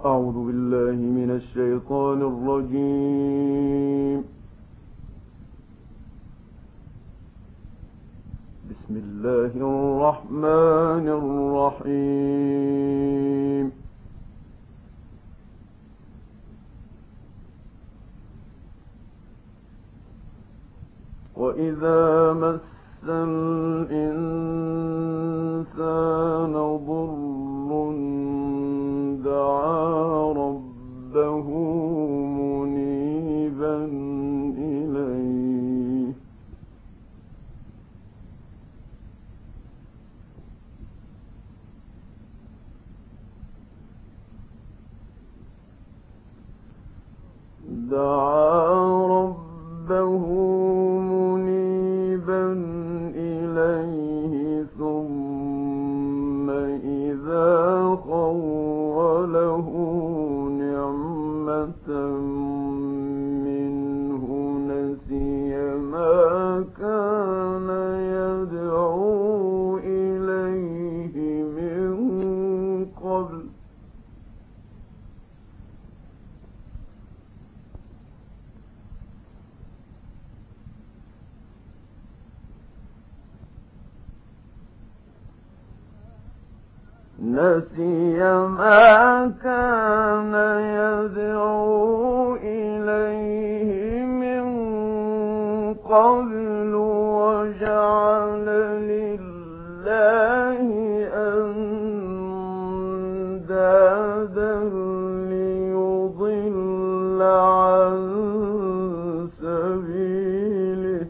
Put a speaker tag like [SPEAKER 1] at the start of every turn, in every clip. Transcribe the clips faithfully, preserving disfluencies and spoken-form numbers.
[SPEAKER 1] أعوذ بالله من الشيطان الرجيم. بسم الله الرحمن الرحيم. وإذا مس الإنسان ضر دعا ربه منيبا إليه دعا ربه منيبا إليه ثم إذا خوله نعمة منه نسي ما كان يدعو إليه من قبل نسي ما كان يدعو إليه من قبل وجعل لله أندادا ليضل عن سبيله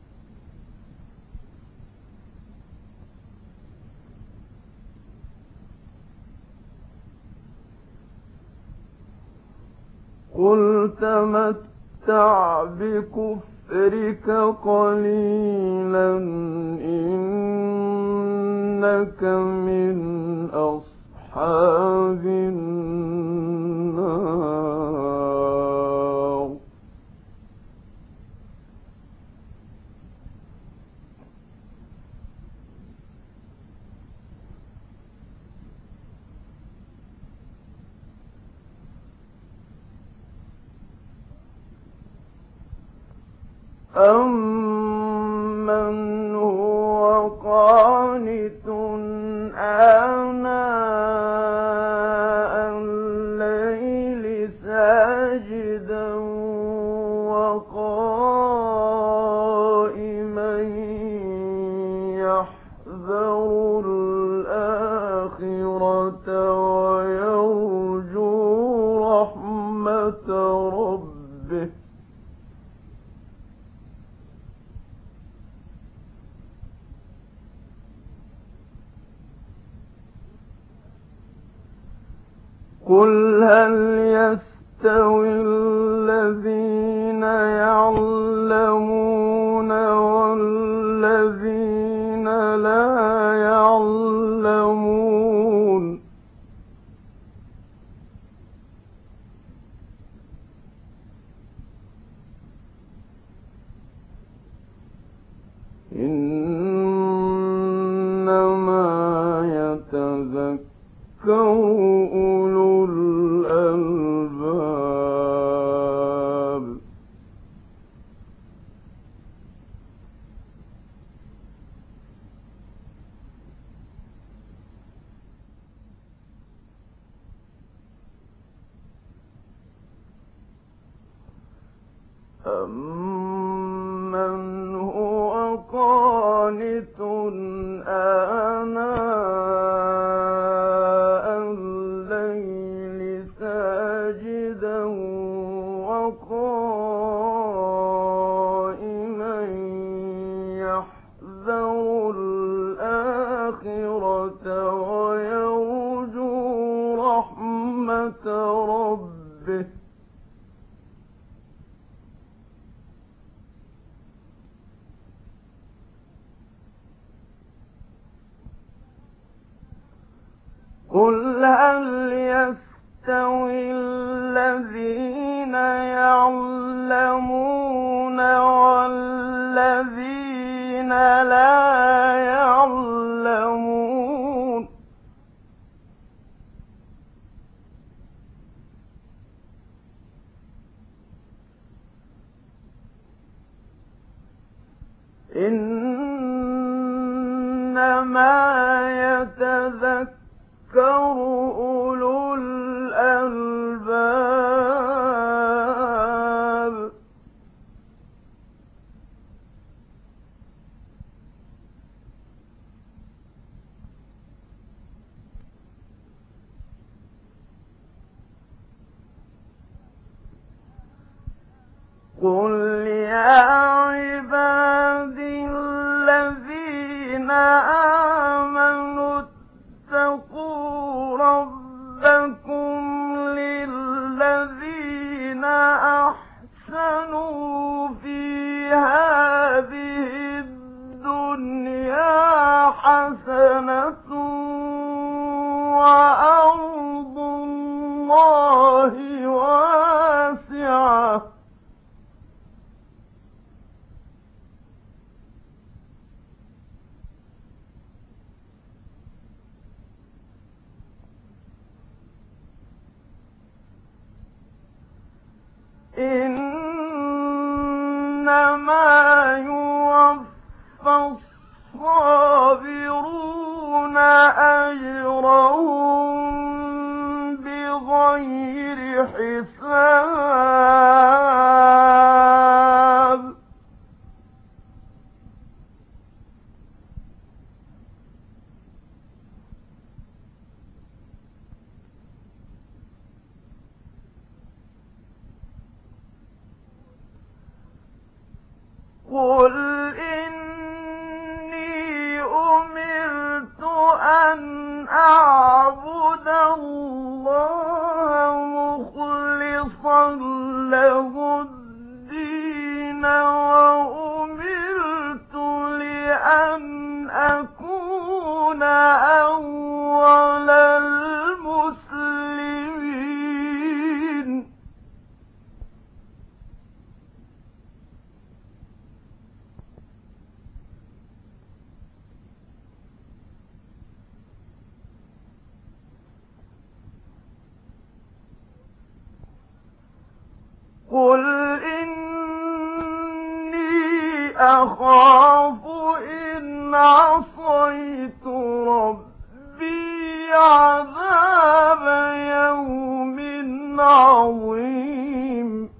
[SPEAKER 1] قل تمتع بكفرك قليلا إنك من أصحاب النار أَمَّنْ هُوَ قَانِتٌ آنَاءَ اللَّيْلِ سَاجِدًا وَقَائِمًا يَحْذَرُ الْآخِرَةَ وَيَرْجُو رَحْمَةَ رَبِّهِ قل هل يستوي الذين يعلمون والذين لا يعلمون إنما يتذكر أولو الألباب أَمَّنْ هُوَ قَانِتٌ آنَاءَ اللَّيْلِ سَاجِدًا وَقَائِمًا يَحْذَرُ الْآخِرَةَ وَيَرْجُو رَحْمَةَ رَبِّهِ قل هل يستوي الذين يعلمون والذين لا يعلمون إنما يتذكر أولو الألباب. قل يا عبادي الذين آمنوا اتقوا ربكم للذين أحسنوا في هذه الدنيا حسنة وأرض الله واسعة إنما يوفى الصابرون أجرهم بغير حساب. قل إني أمرت أن أعبد الله مخلصا له الدين وأمرت لأن أكون أول المسلمين. قل إني أخاف إن عصيت ربي عذاب يوم عظيم.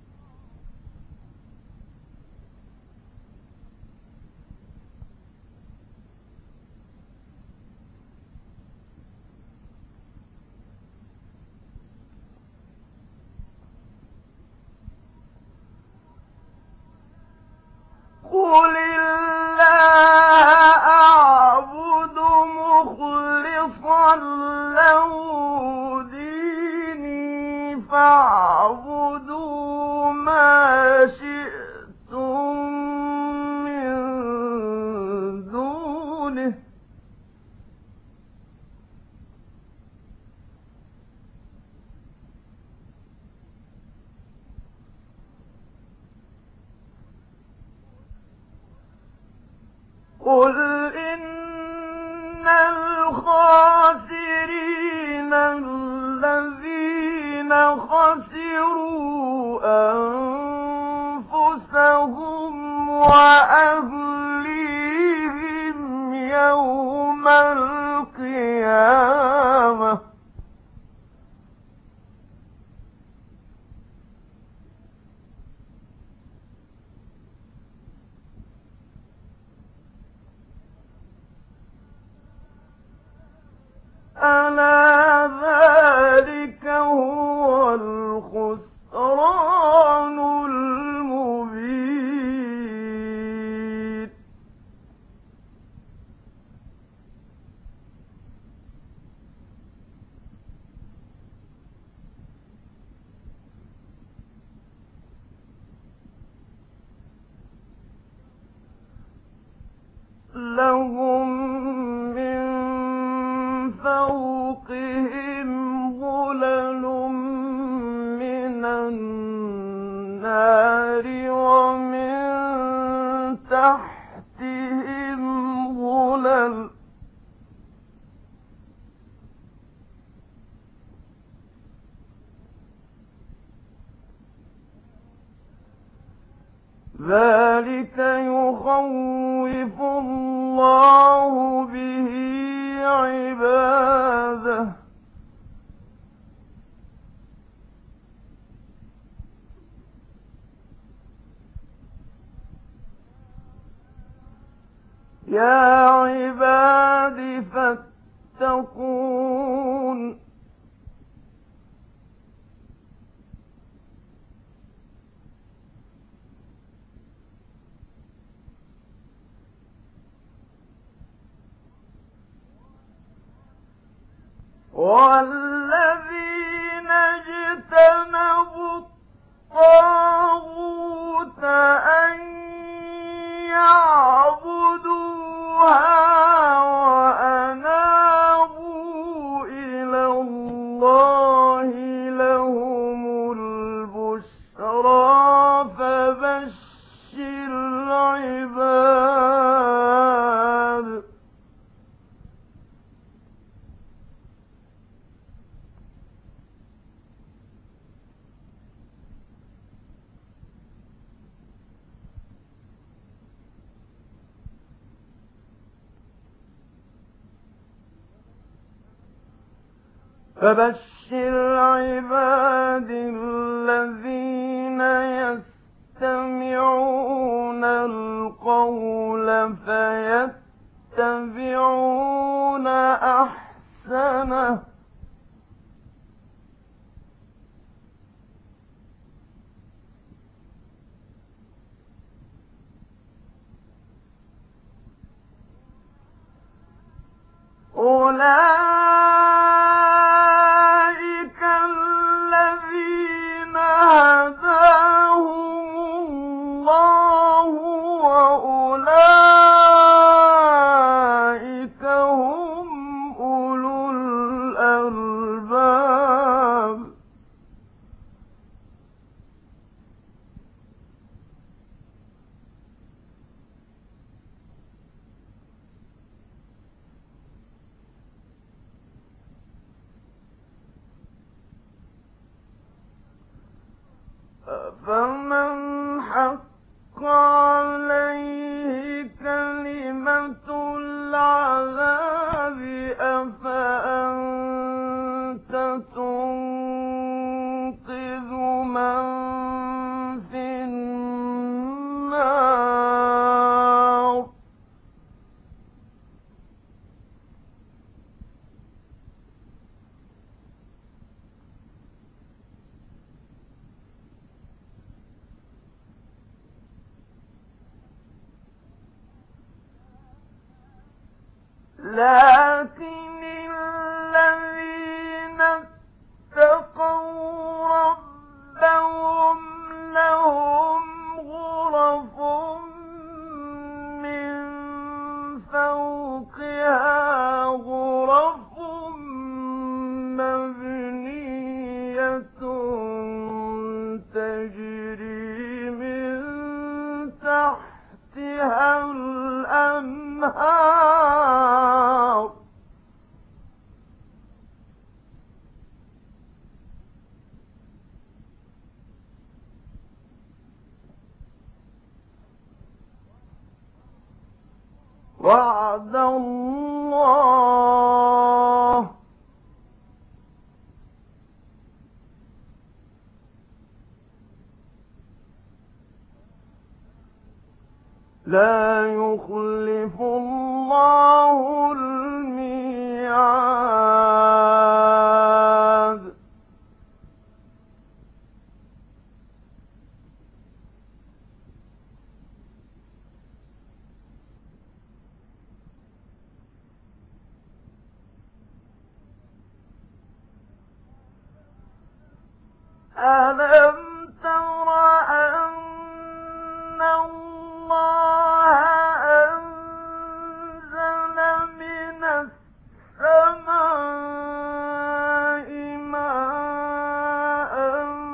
[SPEAKER 1] قل الله أعبد مخلصا له ديني فاعبدوا ما شئتم من دونه قل إن الخاسرين الذين خسروا أنفسهم وأهليهم يوم القيامة ألا ذلك هو الخسران المبين. ذلك يخوف الله به عباده يا عباد فاتقون والذين اجتنبوا الطاغوت أن يعبدوها وأنابوا إلى الله لهم البشرى فبشر عباد فبشر عباد الذين يستمعون القول فيتبعون أحسنه أولئك الذين هداهم الله وأولئك هم أولو الألباب فمن حق عليه كلمة العذاب أفأنت تنقذ من في النار لكن الذين اتقوا ربهم لهم غرف من فوقها غرف مبنية تجري من تحتها الأنهار وعد الله لا يخلف الله الميعاد ألم تر أن الله أنزل من السماء ماء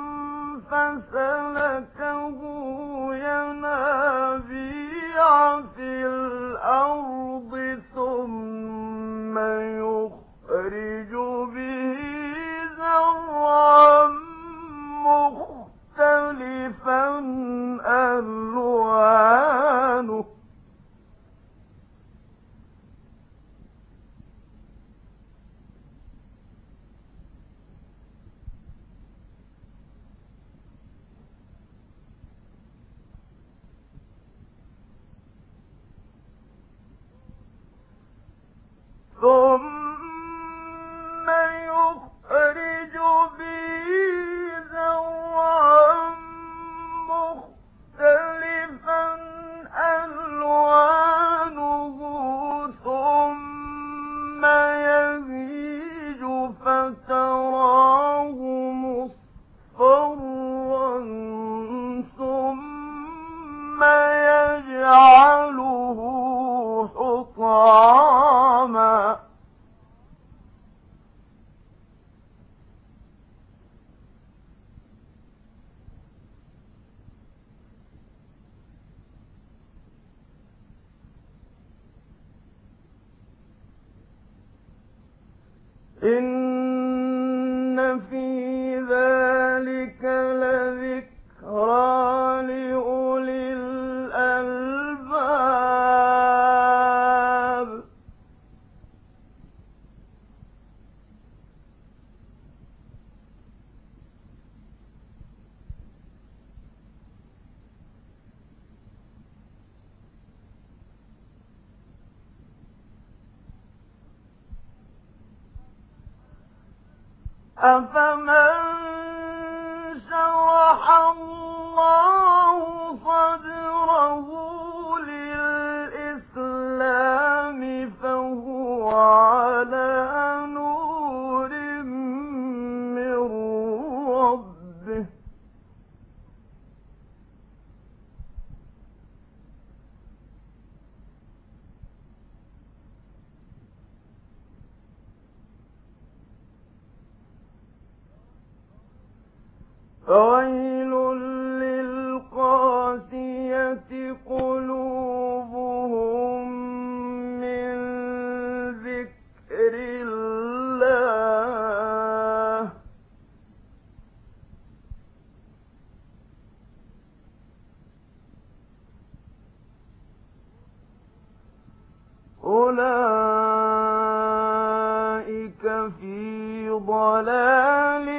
[SPEAKER 1] فسلكه ينابيع في الأرض ثم يخرج به زرعا مخرجا ثم يخرج به زرعا مختلفا ألوانه ثم يهيج فتراه مصفرا ثم يجعله حطاما إن في ذلك لذكرى لأولي الألباب أفمن شرح الله صدره للإسلام فهو على نور من ربه فويل للقاسية قلوبهم من ذكر الله أولئك في ضلال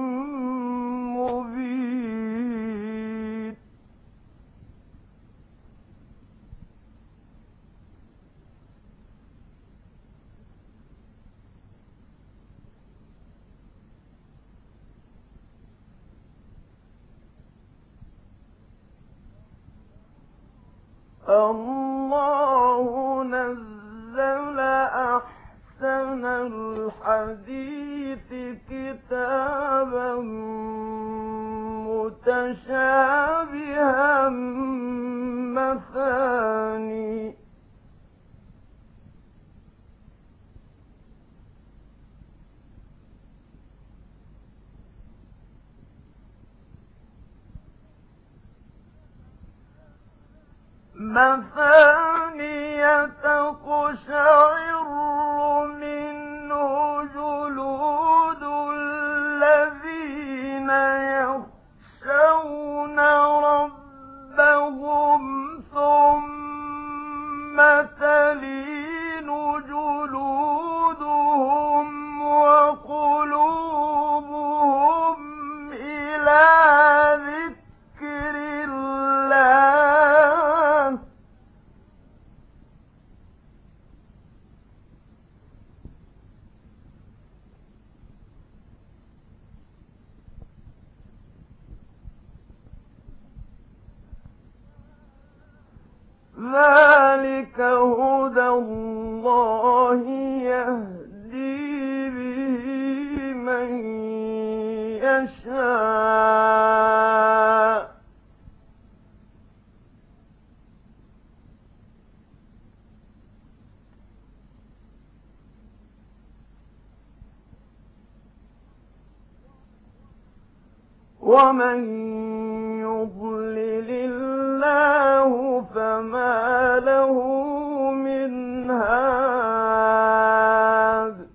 [SPEAKER 1] الله نزل أحسن الحديث كتابا متشابها مثاني مثانية تقشعر منه جلود الذين يخشون ربهم ثم تلين جلودهم وقلوبهم إلى ذكر الله ذلك هدى الله يهدي به من يشاء ومن يضلل الله فما له من هاد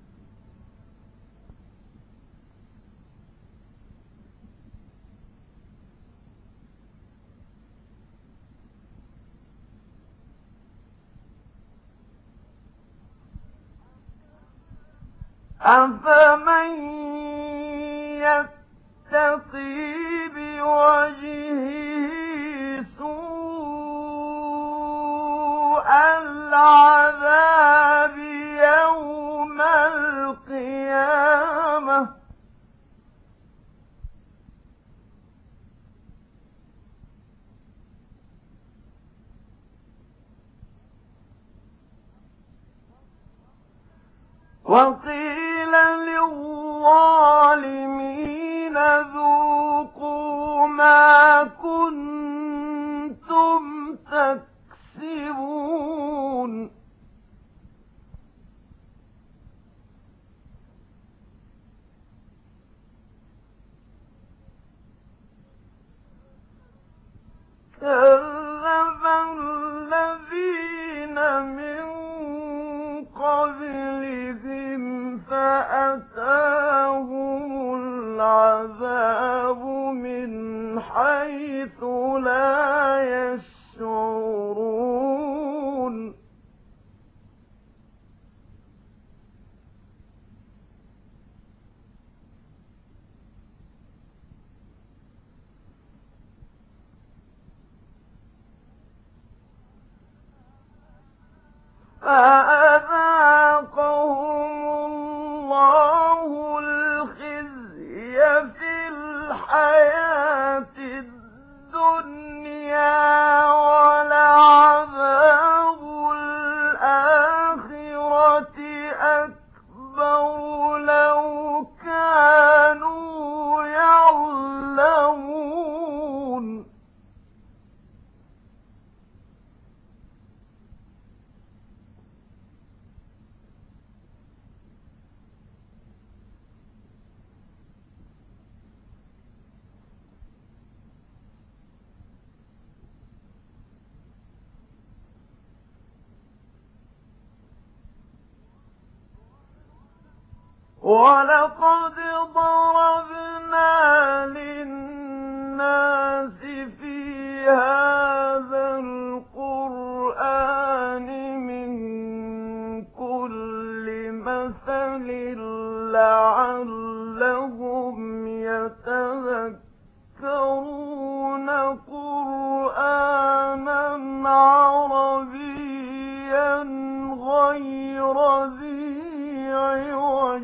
[SPEAKER 1] أفمن يتقي بوجهه سوء العذاب يوم وقيل للظالمين ذوقوا ما كنتم تكسبون كذب الذين من قبلهم فأتاهم العذاب من حيث لا يشعرون فأذاقهم الله الخزي في الحياة الدنيا ولعذاب الآخرة أكبر لو كانوا يعلمون ولقد ضربنا للناس في هذا القرآن من كل مثل لعلهم يتذكرون قرآنا عربيا غير ذي عوج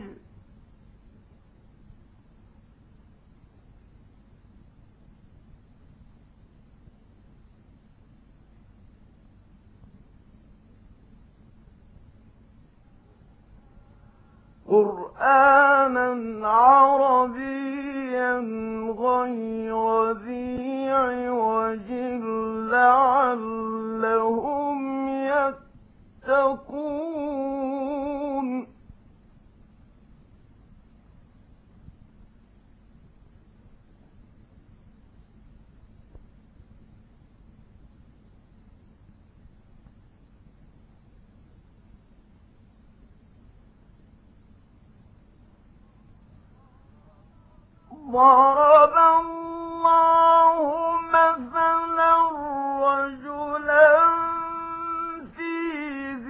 [SPEAKER 1] قرآنا عربيا غير ذي عوج لعلهم يتقون ضرب الله مثلا رجلا فيه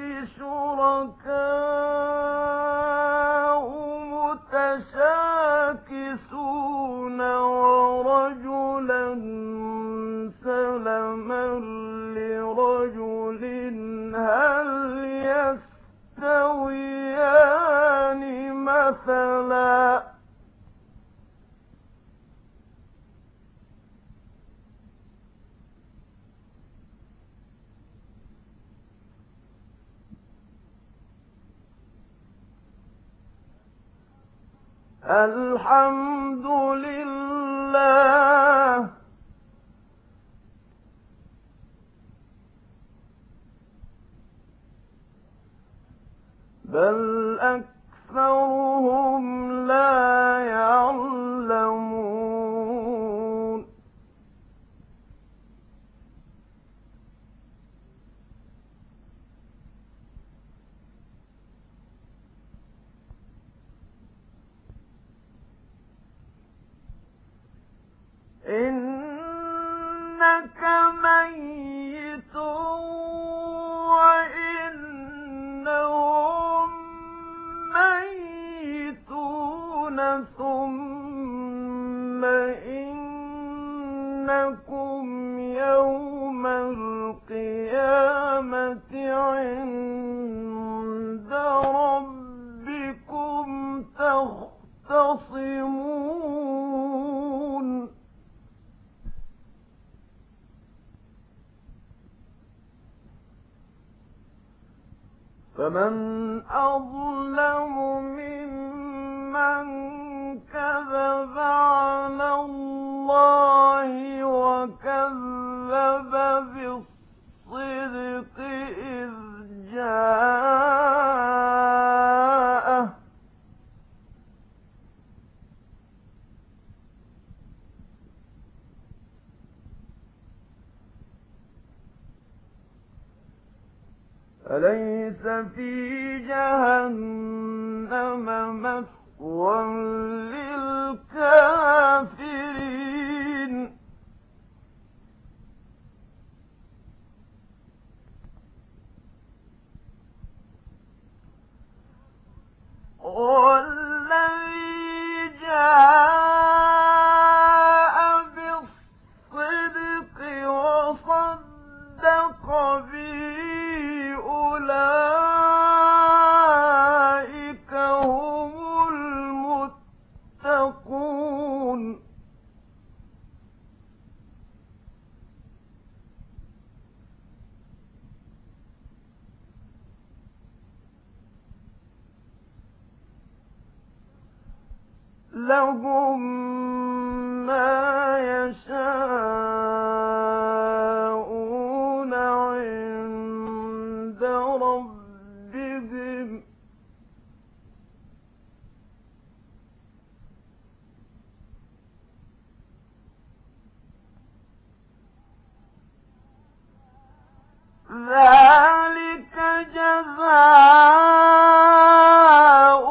[SPEAKER 1] شركاء متشاكسون ورجلا سلما لرجل هل يستويان مثلا الحمد لله بل أكثرهم لا يعلمون إنك ميت وإنهم ميتون ثم إنكم يوم القيامة عند ربكم تختصمون فمن أظلم ممن كذب على الله وكذب بالصدق إذ جاءه أليس في جهنم مثوى للكافرين والذي جاء بالصدق وصدق به أولئك هم المتقون لهم ما يشاءون عند ربهم ذلك جزاء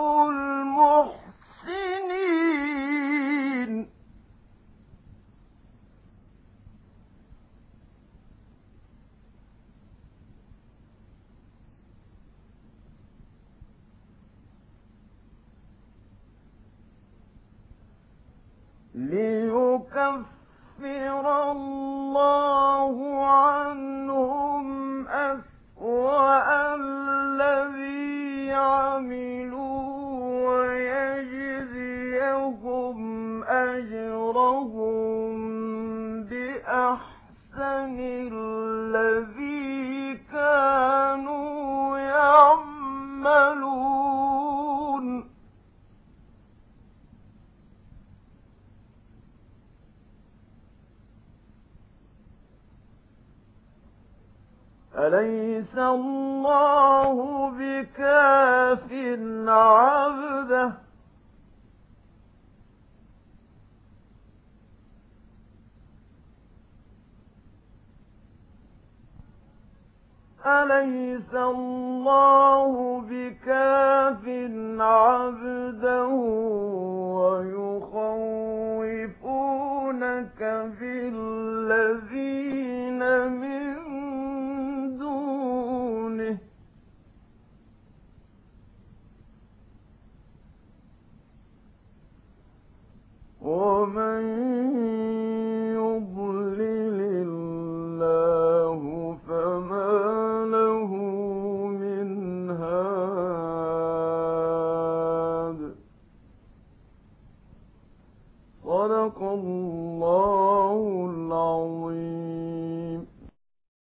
[SPEAKER 1] المحسنين ليكفر الله عنهم أسوأ الذي عملوا ويجزيهم أجرهم بأحسن الذي كانوا يعملون أليس الله بكاف عبده أليس الله بكاف عبده ويخوفونك بالذين من دونه ومن يضلل الله فما له من هاد صدق الله العظيم.